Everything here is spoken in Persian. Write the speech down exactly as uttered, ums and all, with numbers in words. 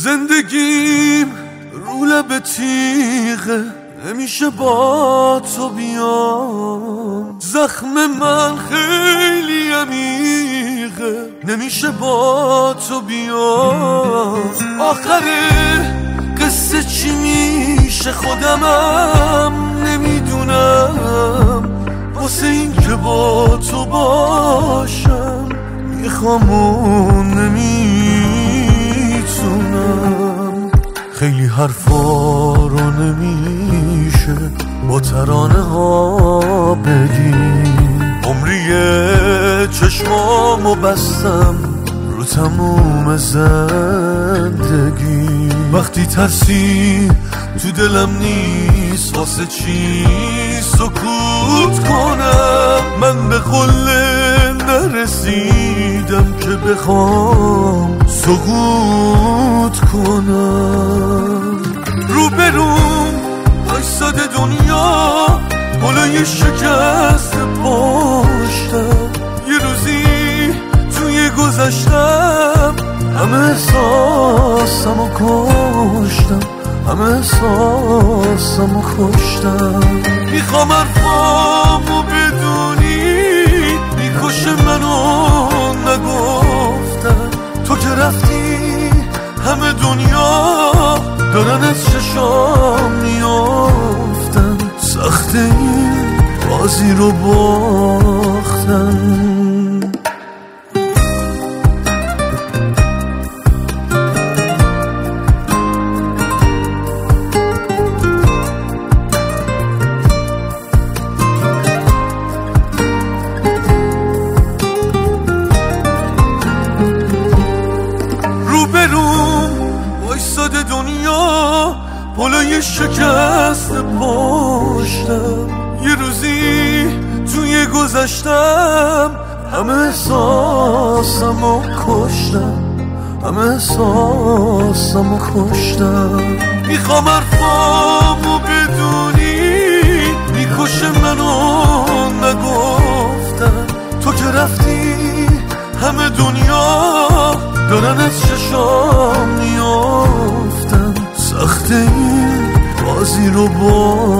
زندگیم رو لب تیغه، نمیشه با تو بیام. زخم من خیلی عمیقه، نمیشه با تو بیام. آخر قصه چی میشه خودمم نمیدونم. واسه این که با تو باشم میخوام و نمیتونم. خیلی حرفا رو نمیشه با ترانه ها بگیم. عمریه چشمامو بستم رو تموم زندگی. وقتی ترسی تو دلم نیست واسه چی سکوت کنم. من به قله نرسیدم که بخوام سقوط کنم. رو بروم وایساده دنیا بالای شکست پشتم. یه روزی توی گذشتم همه احساسمو کشتم، همه احساسمو کشتم. میخوام حرفامو بدونی میکشه منو نگفتن. تو که رفتی همه دنیا دارن از چشام میافتن. سخت این بازی رو باختن. وایساده دنیا بالای شکست پشتم. یه روزی توی گذشتم همه احساسمو کشتم، همه احساسمو کشتم. میخوام حرفامو بدونی میکشه منو نگفتن. تو که رفتی همه دنیا دارن از چشام میافتن. سخت این بازی رو با